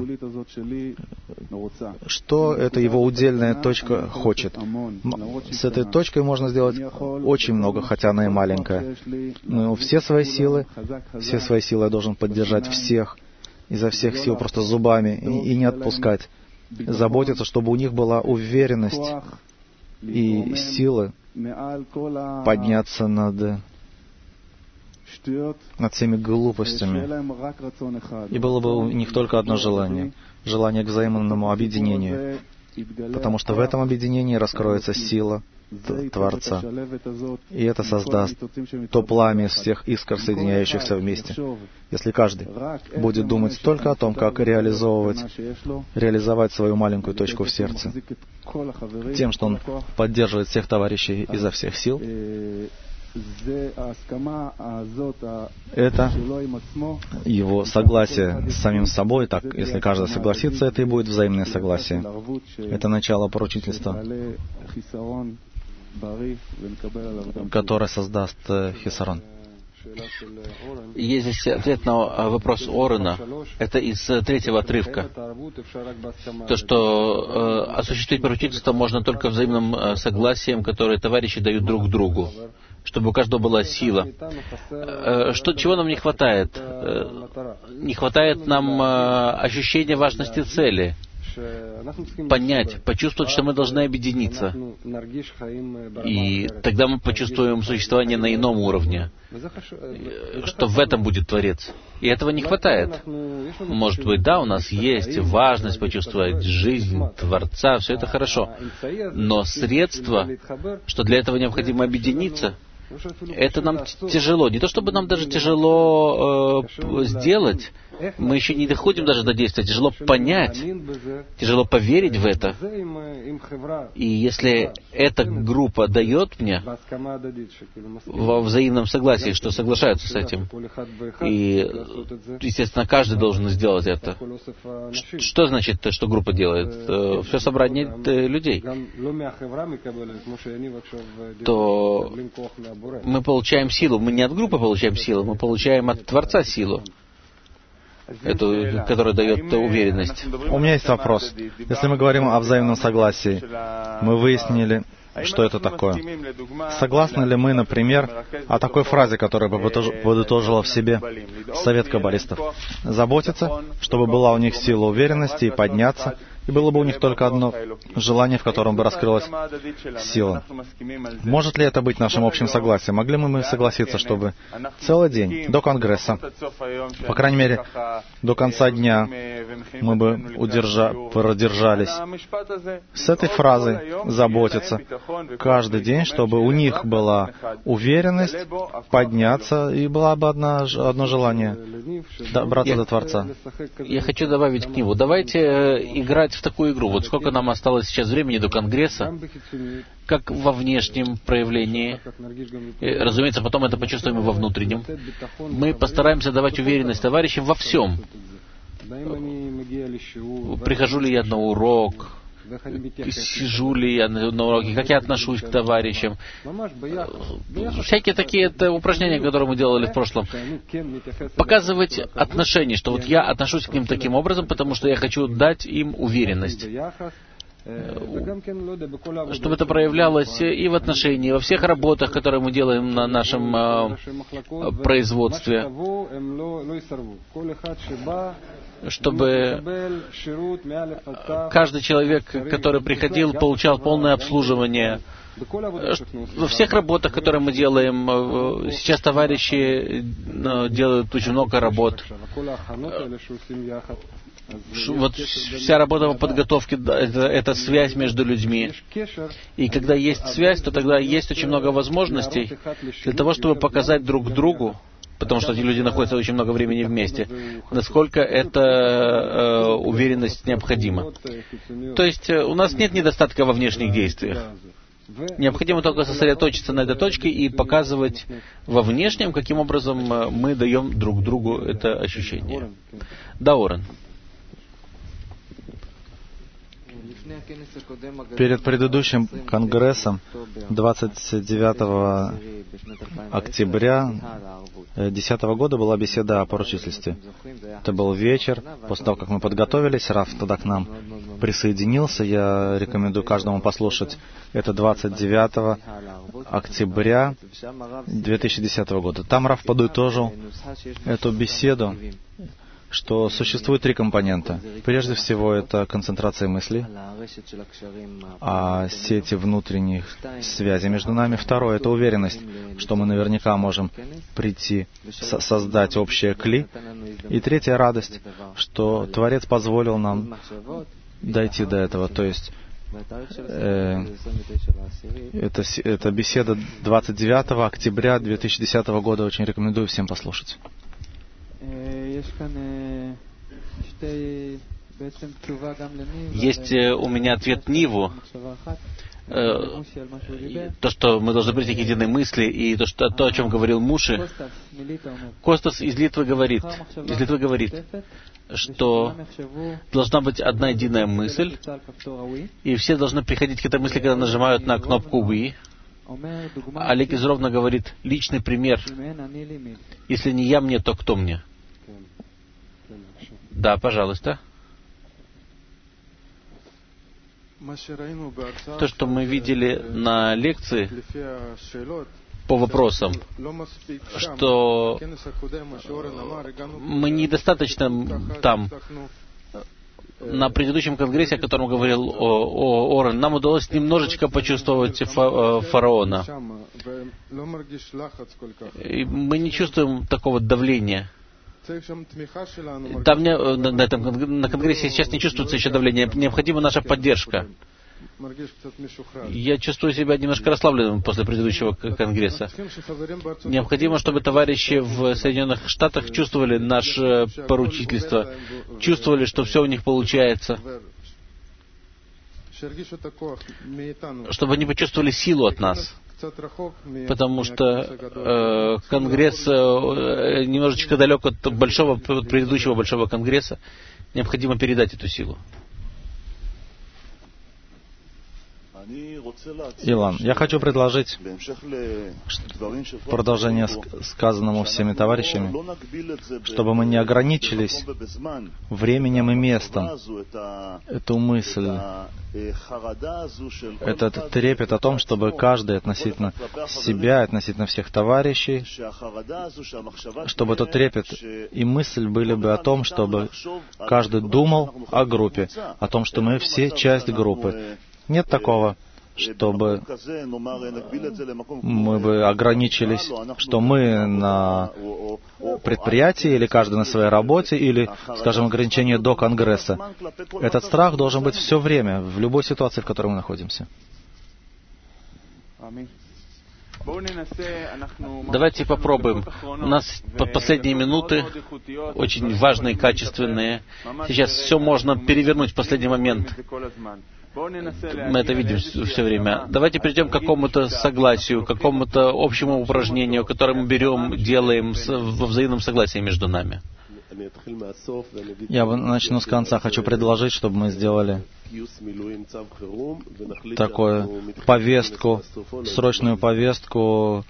C: что эта его удельная точка хочет. С этой точкой можно сделать очень много, хотя она и маленькая. Но все свои силы я должен поддержать всех, изо всех сил просто зубами и не отпускать. Заботиться, чтобы у них была уверенность и силы подняться над всеми глупостями. И было бы у них только одно желание к взаимному объединению. Потому что в этом объединении раскроется сила Творца. И это создаст то пламя из всех искр, соединяющихся вместе. Если каждый будет думать только о том, как реализовать свою маленькую точку в сердце, тем, что он поддерживает всех товарищей изо всех сил, это его согласие с самим собой. Так, если каждый согласится, это и будет взаимное согласие. Это начало поручительства, которое создаст хисарон.
B: Есть здесь ответ на вопрос Орена. Это из 3-го отрывка. То, что осуществить поручительство можно только взаимным согласием, которое товарищи дают друг другу. чтобы у каждого была сила. Чего нам не хватает? Не хватает нам ощущения важности цели. Понять, почувствовать, что мы должны объединиться. И тогда мы почувствуем существование на ином уровне, что в этом будет Творец. И этого не хватает. Может быть, да, у нас есть важность почувствовать жизнь Творца, все это хорошо. Но средства, что для этого необходимо объединиться, это нам тяжело. Не то чтобы нам даже тяжело сделать, мы еще не доходим даже до действия. Тяжело понять, тяжело поверить в это. И если эта группа дает мне во взаимном согласии, что соглашаются с этим, и, естественно, каждый должен сделать это. Что значит, что группа делает? Все собрание людей. То мы получаем силу. Мы не от группы получаем силу, мы получаем от Творца силу, которая дает уверенность.
C: У меня есть вопрос. Если мы говорим о взаимном согласии, мы выяснили, что это такое. Согласны ли мы, например, о такой фразе, которая подытожила в себе совет каббалистов? Заботиться, чтобы была у них сила уверенности и подняться, и было бы у них только одно желание, в котором бы раскрылась сила. Может ли это быть нашим общим согласием? Могли бы мы согласиться, чтобы целый день, до Конгресса, по крайней мере, до конца дня, мы бы продержались с этой фразой «заботиться» каждый день, чтобы у них была уверенность подняться, и было бы одно желание добраться до Творца.
B: Я хочу добавить к нему. Давайте играть в такую игру. Вот сколько нам осталось сейчас времени до Конгресса, как во внешнем проявлении. Разумеется, потом это почувствуем и во внутреннем. Мы постараемся давать уверенность товарищам во всем. Прихожу ли я на урок, сижу ли я на уроке, как я отношусь к товарищам. Всякие такие упражнения, которые мы делали в прошлом. Показывать отношения, что вот я отношусь к ним таким образом, потому что я хочу дать им уверенность. Чтобы это проявлялось и в отношении, во всех работах, которые мы делаем на нашем производстве. Чтобы каждый человек, который приходил, получал полное обслуживание. Во всех работах, которые мы делаем, сейчас товарищи делают очень много работ. Вот вся работа по подготовке — это связь между людьми. И когда есть связь, то тогда есть очень много возможностей для того, чтобы показать друг другу, потому что эти люди находятся очень много времени вместе, насколько эта уверенность необходима. То есть у нас нет недостатка во внешних действиях. Необходимо только сосредоточиться на этой точке и показывать во внешнем, каким образом мы даем друг другу это ощущение. Да, Орен.
C: Перед предыдущим конгрессом 29 октября 2010 года была беседа о поручительстве. Это был вечер. После того, как мы подготовились, Раф тогда к нам присоединился. Я рекомендую каждому послушать. Это 29 октября 2010 года. Там Раф подытожил эту беседу, что существует три компонента. Прежде всего, это концентрация мыслей, сети внутренних связей между нами. Второе — это уверенность, что мы наверняка можем прийти, создать общее кли. И третья — радость, что Творец позволил нам дойти до этого. То есть, это беседа 29 октября 2010 года. Очень рекомендую всем послушать.
B: Есть у меня ответ Ниву. То, что мы должны прийти к единой мысли, и то, о чем говорил Муши. Костас из Литвы говорит, что должна быть одна единая мысль, и все должны приходить к этой мысли, когда нажимают на кнопку «We». Олег из Ровно говорит, личный пример. Если не я мне, то кто мне? Да, пожалуйста. То, что мы видели на лекции, по вопросам, что мы недостаточно там, на предыдущем конгрессе, о котором говорил Орен, нам удалось немножечко почувствовать фараона. И мы не чувствуем такого давления. Там на конгрессе сейчас не чувствуется еще давление. Необходима наша поддержка. Я чувствую себя немножко расслабленным после предыдущего конгресса. Необходимо, чтобы товарищи в Соединенных Штатах чувствовали наше поручительство, чувствовали, что все у них получается, чтобы они почувствовали силу от нас. Потому что Конгресс немножечко далек от предыдущего большого Конгресса. Необходимо передать эту силу.
C: Илан, я хочу предложить продолжение сказанному всеми товарищами, чтобы мы не ограничились временем и местом. Эту мысль, этот трепет о том, чтобы каждый относительно себя, относительно всех товарищей, чтобы этот трепет и мысль были бы о том, чтобы каждый думал о группе, о том, что мы все часть группы. Нет такого, чтобы мы бы ограничились, что мы на предприятии, или каждый на своей работе, или, скажем, ограничение до Конгресса. Этот страх должен быть все время, в любой ситуации, в которой мы находимся.
B: Давайте попробуем. У нас последние минуты очень важные, качественные. Сейчас все можно перевернуть в последний момент. Мы это видим все время. Давайте придем к какому-то согласию, к какому-то общему упражнению, которое мы берем, делаем во взаимном согласии между нами.
C: Я начну с конца. Хочу предложить, чтобы мы сделали такую повестку, срочную повестку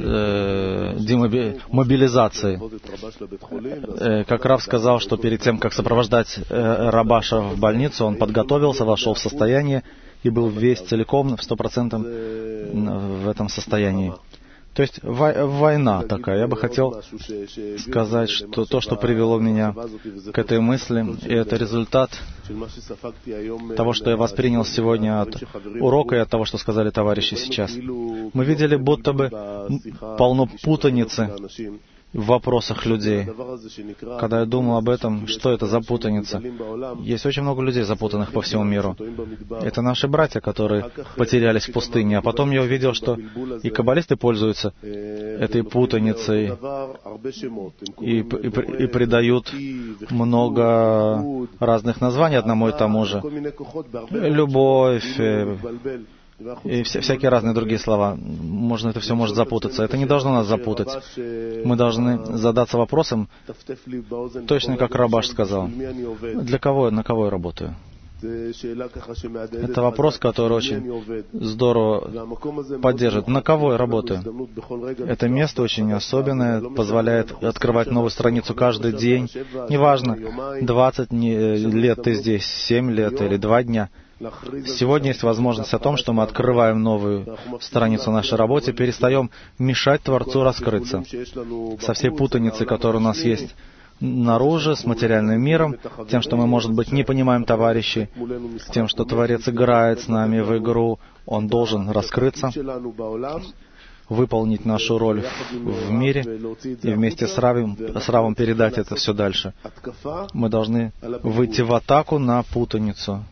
C: мобилизации. Как Рав сказал, что перед тем, как сопровождать Рабаша в больницу, он подготовился, вошел в состояние и был весь целиком, в 100% в этом состоянии. То есть война такая. Я бы хотел сказать, что то, что привело меня к этой мысли, и это результат того, что я воспринял сегодня от урока и от того, что сказали товарищи сейчас. Мы видели будто бы полно путаницы в вопросах людей. Когда я думал об этом, что это за путаница? Есть очень много людей, запутанных по всему миру. Это наши братья, которые потерялись в пустыне. А потом я увидел, что и каббалисты пользуются этой путаницей и придают много разных названий одному и тому же. Любовь, и всякие разные другие слова. Это все может запутаться. Это не должно нас запутать. Мы должны задаться вопросом, точно как Рабаш сказал, для кого, на кого я работаю. Это вопрос, который очень здорово поддерживает. На кого я работаю? Это место очень особенное, позволяет открывать новую страницу каждый день. Неважно, 20 лет ты здесь, 7 лет или 2 дня. Сегодня есть возможность о том, что мы открываем новую страницу в нашей работе, перестаем мешать Творцу раскрыться. Со всей путаницей, которая у нас есть наружу, с материальным миром, тем, что мы, может быть, не понимаем товарищей, тем, что Творец играет с нами в игру, Он должен раскрыться, выполнить нашу роль в мире и вместе с Равом передать это все дальше. Мы должны выйти в атаку на путаницу.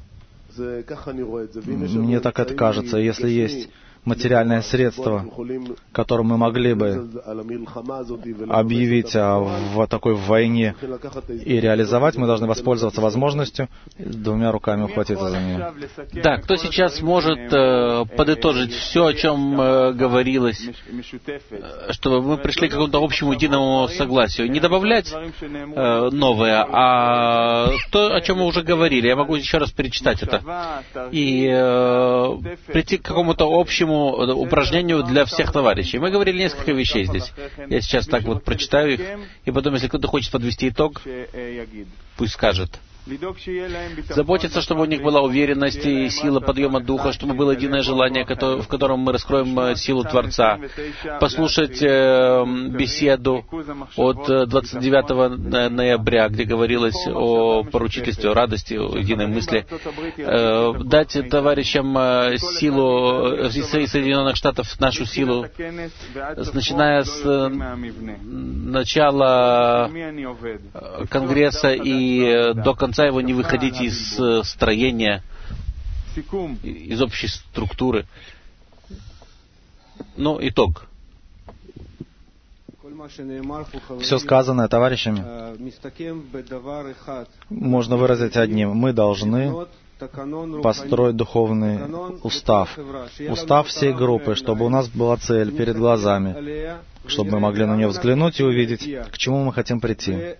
C: Мне так это кажется. Если есть материальное средство, которым мы могли бы объявить о такой войне и реализовать, мы должны воспользоваться возможностью, 2 руками ухватиться за нее.
B: Да, кто сейчас может подытожить все, о чем говорилось, чтобы мы пришли к какому-то общему единому согласию. Не добавлять новое, а то, о чем мы уже говорили. Я могу еще раз перечитать это. И прийти к какому-то общему упражнению для всех товарищей. Мы говорили несколько вещей здесь. Я сейчас так вот прочитаю их, и потом, если кто-то хочет подвести итог, пусть скажет. Заботиться, чтобы у них была уверенность и сила подъема духа, чтобы было единое желание, в котором мы раскроем силу Творца. Послушать беседу от 29 ноября, где говорилось о поручительстве, о радости, о единой мысли. Дать товарищам силу из Соединенных Штатов, нашу силу, начиная с начала Конгресса и до конца его, не выходить из строения, из общей структуры. Ну, итог.
C: Все сказанное товарищами можно выразить одним. Мы должны построить духовный устав. Устав всей группы, чтобы у нас была цель перед глазами, чтобы мы могли на нее взглянуть и увидеть, к чему мы хотим прийти.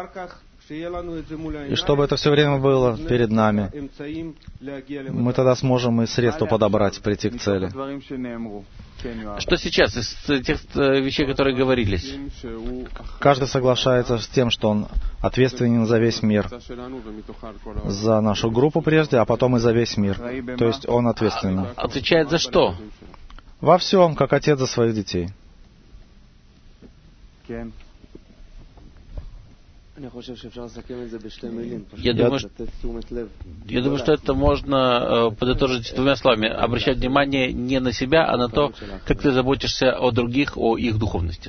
C: И чтобы это все время было перед нами, мы тогда сможем и средства подобрать, прийти к цели.
B: Что сейчас из тех вещей, которые говорились?
C: Каждый соглашается с тем, что он ответственен за весь мир. За нашу группу прежде, а потом и за весь мир. То есть он ответственен.
B: Отвечает за что?
C: Во всем, как отец за своих детей.
B: Я думаю, что это можно подытожить двумя словами. Обращать внимание не на себя, а на то, как ты заботишься о других, о их духовности.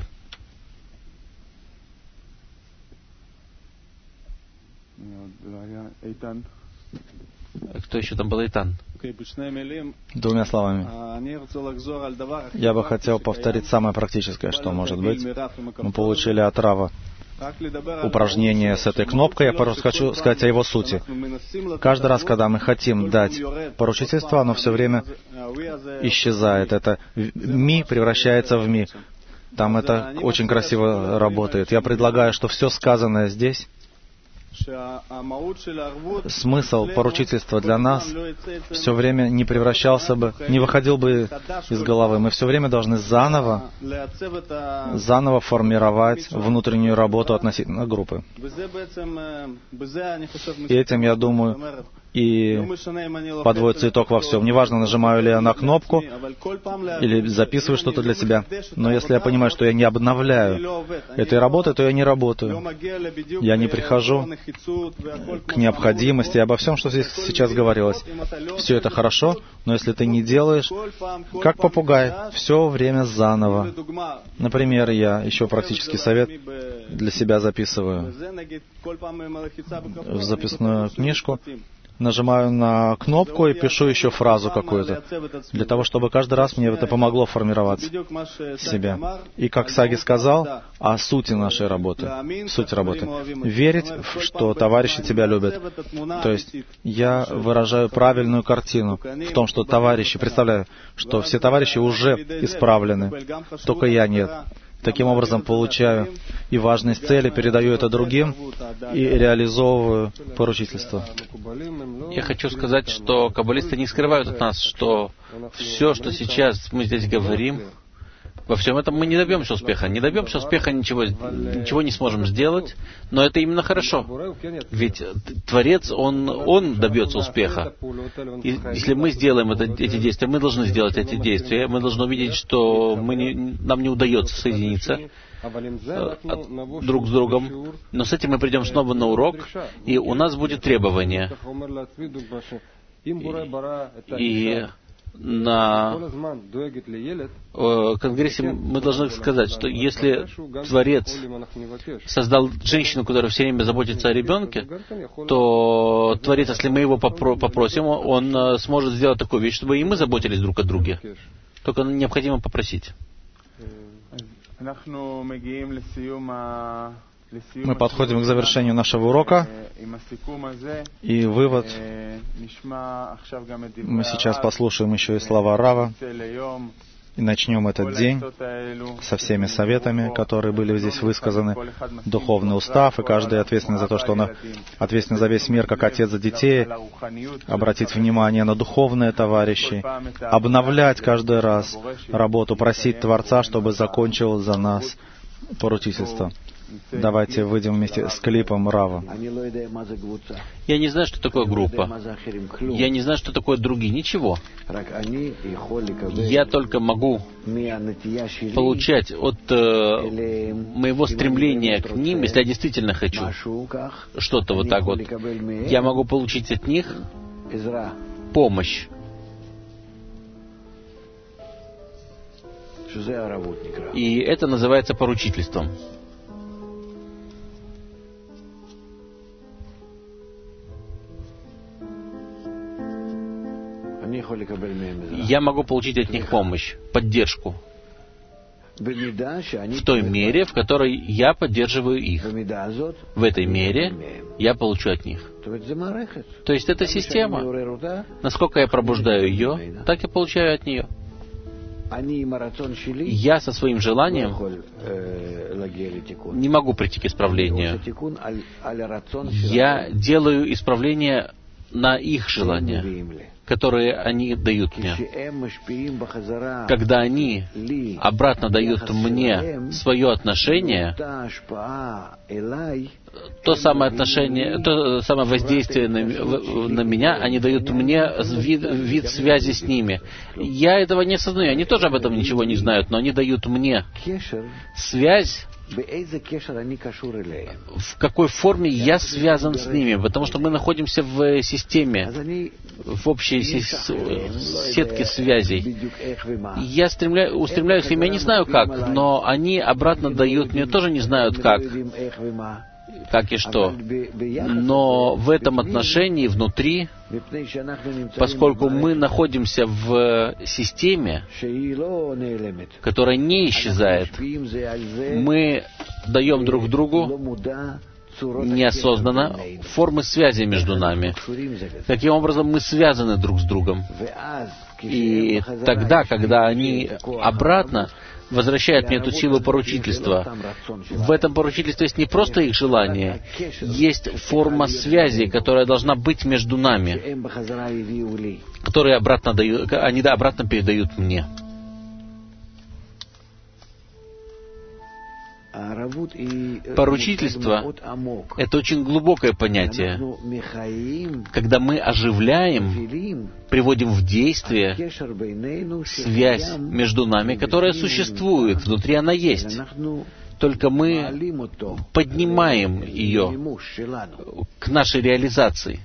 B: Кто еще там был? Эйтан.
C: Двумя словами. Я бы хотел повторить самое практическое, что может быть. Мы получили от Рава упражнение с этой кнопкой. Я просто хочу сказать о его сути. Каждый раз, когда мы хотим дать поручительство, оно все время исчезает. Это «ми» превращается в «ми». Там это очень красиво работает. Я предлагаю, что все сказанное здесь, смысл поручительства для нас все время не превращался бы, не выходил бы из головы. Мы все время должны заново формировать внутреннюю работу относительно группы. И этим, я думаю, и подводится итог во всем. Неважно, нажимаю ли я на кнопку или записываю что-то для себя, но если я понимаю, что я не обновляю этой работы, то я не работаю. Я не прихожу к необходимости, обо всем, что здесь сейчас говорилось. Все это хорошо, но если ты не делаешь, как попугай, все время заново. Например, я еще практический совет для себя записываю в записную книжку. Нажимаю на кнопку и пишу еще фразу какую-то, для того, чтобы каждый раз мне это помогло формировать себя. И как Саги сказал, о сути нашей работы, суть работы. Верить, что товарищи тебя любят. То есть я выражаю правильную картину в том, что товарищи, представляю, что все товарищи уже исправлены, только я нет. Таким образом, получаю и важность цели, передаю это другим и реализовываю поручительство.
B: Я хочу сказать, что каббалисты не скрывают от нас, что все, что сейчас мы здесь говорим, во всем этом мы не добьемся успеха. Не добьемся успеха, ничего не сможем сделать, но это именно хорошо. Ведь Творец, Он добьется успеха. И если мы сделаем эти действия, мы должны сделать эти действия, мы должны увидеть, что нам не удается соединиться друг с другом, но с этим мы придем снова на урок, и у нас будет требование. И на Конгрессе мы должны сказать, что если Творец создал женщину, которая все время заботится о ребенке, то Творец, если мы его попросим, он сможет сделать такую вещь, чтобы и мы заботились друг о друге. Только необходимо попросить.
C: Мы подходим к завершению нашего урока, и вывод. Мы сейчас послушаем еще и слова Рава, и начнем этот день со всеми советами, которые были здесь высказаны, духовный устав, и каждый ответственный за то, что он ответственен за весь мир, как отец за детей, обратить внимание на духовные товарищи, обновлять каждый раз работу, просить Творца, чтобы закончил за нас поручительство. Давайте выйдем вместе с клипом Рава.
B: Я не знаю, что такое группа. Я не знаю, что такое другие. Ничего. Я только могу получать от моего стремления к ним, если я действительно хочу что-то вот так вот. Я могу получить от них помощь. И это называется поручительством. Я могу получить от них помощь, поддержку. В той мере, в которой я поддерживаю их. В этой мере я получу от них. То есть это система. Насколько я пробуждаю ее, так и получаю от нее. Я со своим желанием не могу прийти к исправлению. Я делаю исправление на их желания, которые они дают мне. Когда они обратно дают мне свое отношение, то самое отношение, то самое воздействие на меня, они дают мне вид связи с ними. Я этого не осознаю, они тоже об этом ничего не знают, но они дают мне связь, в какой форме я связан с ними, потому что мы находимся в системе, в общей сетке связей. Я устремляюсь к ним, я не знаю как, но они обратно дают мне, тоже не знают как и что. Но в этом отношении, внутри, поскольку мы находимся в системе, которая не исчезает, мы даем друг другу неосознанно формы связи между нами. Таким образом, мы связаны друг с другом. И тогда, когда они обратно возвращают мне эту силу поручительства, в этом поручительстве есть не просто их желание, есть форма связи, которая должна быть между нами, которую они обратно передают мне. Поручительство — это очень глубокое понятие. Когда мы оживляем, приводим в действие связь между нами, которая существует, внутри она есть. Только мы поднимаем ее к нашей реализации.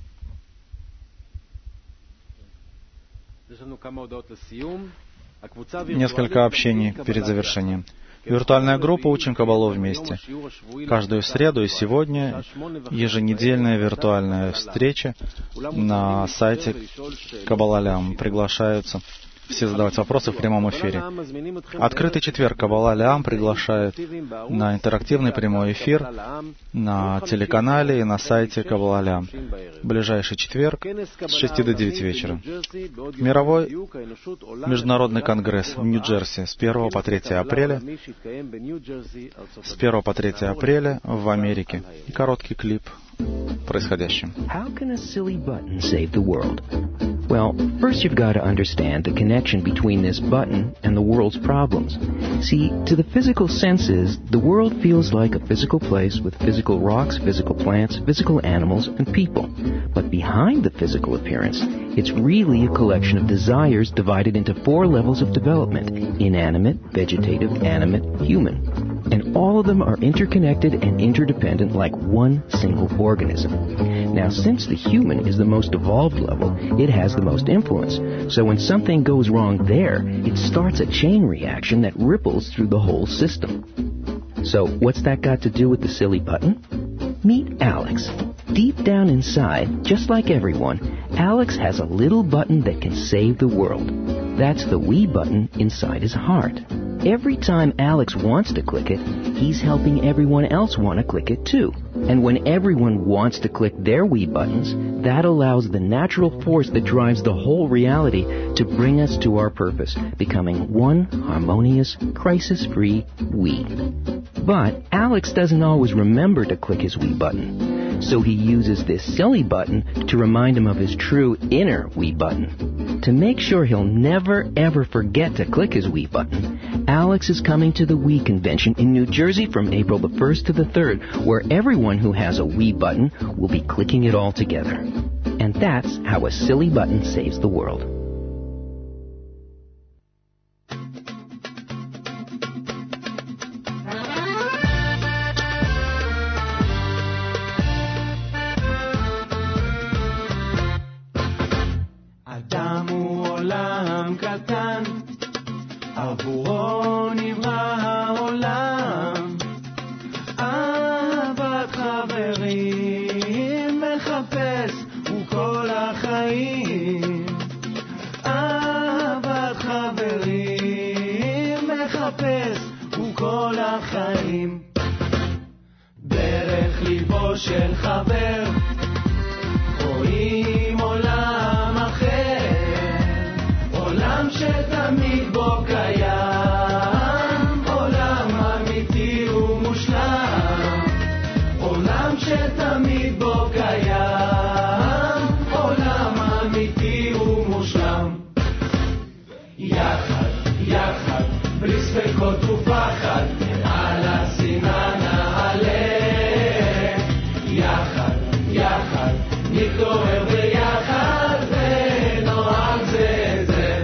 C: Несколько общений перед завершением. Виртуальная группа «Учим Каббалу вместе». Каждую среду и сегодня еженедельная виртуальная встреча на сайте Каббала Лям. Приглашаются все задавать вопросы в прямом эфире. Открытый четверг Каббала Лям приглашает на интерактивный прямой эфир на телеканале и на сайте Каббала Лям. Ближайший четверг с 6 до 9 вечера. Мировой международный конгресс в Нью-Джерси с 1 по 3 апреля. С 1 по 3 апреля в Америке. И короткий клип происходящим.
D: Well, first you've got to understand the connection between this button and the world's problems. See, to the physical senses, the world feels like a physical place with physical rocks, physical plants, physical animals, and people. But behind the physical appearance, it's really a collection of desires divided into 4 levels of development: inanimate, vegetative, animate, human. And all of them are interconnected and interdependent like one single organism. Now, since the human is the most evolved level, it has the most influence. So when something goes wrong there, it starts a chain reaction that ripples through the whole system. So what's that got to do with the silly button? Meet Alex. Deep down inside, just like everyone, Alex has a little button that can save the world. That's the we button inside his heart. Every time Alex wants to click it, he's helping everyone else want to click it too. And when everyone wants to click their we buttons, that allows the natural force that drives the whole reality to bring us to our purpose, becoming one harmonious, crisis-free we. But Alex doesn't always remember to click his we button. So he uses this silly button to remind him of his true inner we button. To make sure he'll never, ever forget to click his We button, Alex is coming to the We Convention in New Jersey from April the 1st to the 3rd, where everyone who has a We button will be clicking it all together. And that's how a silly button saves the world.
E: עבורו נברא העולם, אהבת חברים מחפש הוא כל החיים, אהבת חברים מחפש הוא כל החיים, דרך ליבו של חבר רואים עולם אחר, עולם שתמיד בו קיים, עולם אמיתי ומושלם, עולם שתמיד בו קיים, עולם אמיתי ומושלם. יחד, יחד, בלי ספקות ופחד, על השנאה נעלה, יחד, יחד, נתעורר ביחד ונועם זה זה.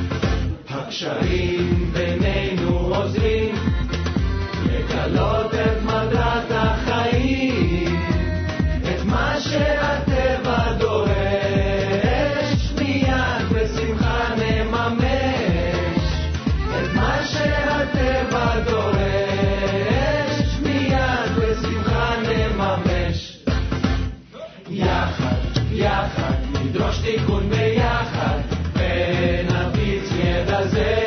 E: הקשרים בינינו עוזרים לגלות את מטרת החיים, את מה שהטבע דורש, מיד בשמחה נממש, את מה שהטבע דורש, מיד בשמחה נממש. יחד, יחד, נדרוש תיקון ביחד, ונפיץ ידע זה,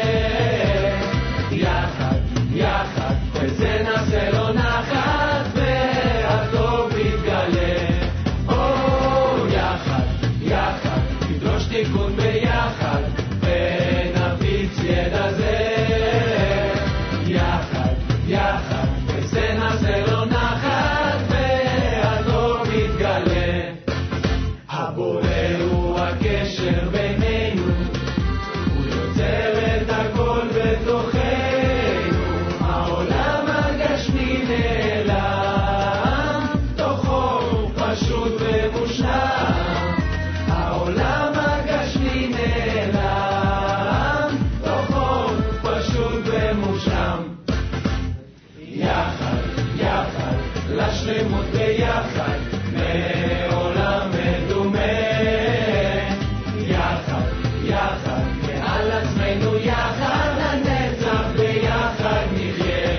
E: יחד, יחד, וזה נעשה לו נחת, והטוב יתגלה. יחד, יחד, נדרוש תיקון ביחד, ונפיץ ידע זה, יחד, יחד, וזה נעשה לו נחת, והטוב יתגלה. הבורא הוא הקשר בינינו, הוא יוצר את הכל בתוכנו, העולם הגשמי נעלם, תוכו פשוט ומושלם, העולם הגשמי נעלם, תוכו פשוט ומושלם. יחד, יחד, לשלמות ביחד, מעולם מדומה, יחד, יחד, מעל עצמנו יחד, הנצח ביחד נחיה.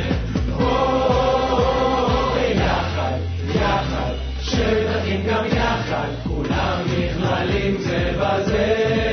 E: יחד, יחד, שבטחים גם יחד, כולם נכללים זה בזה.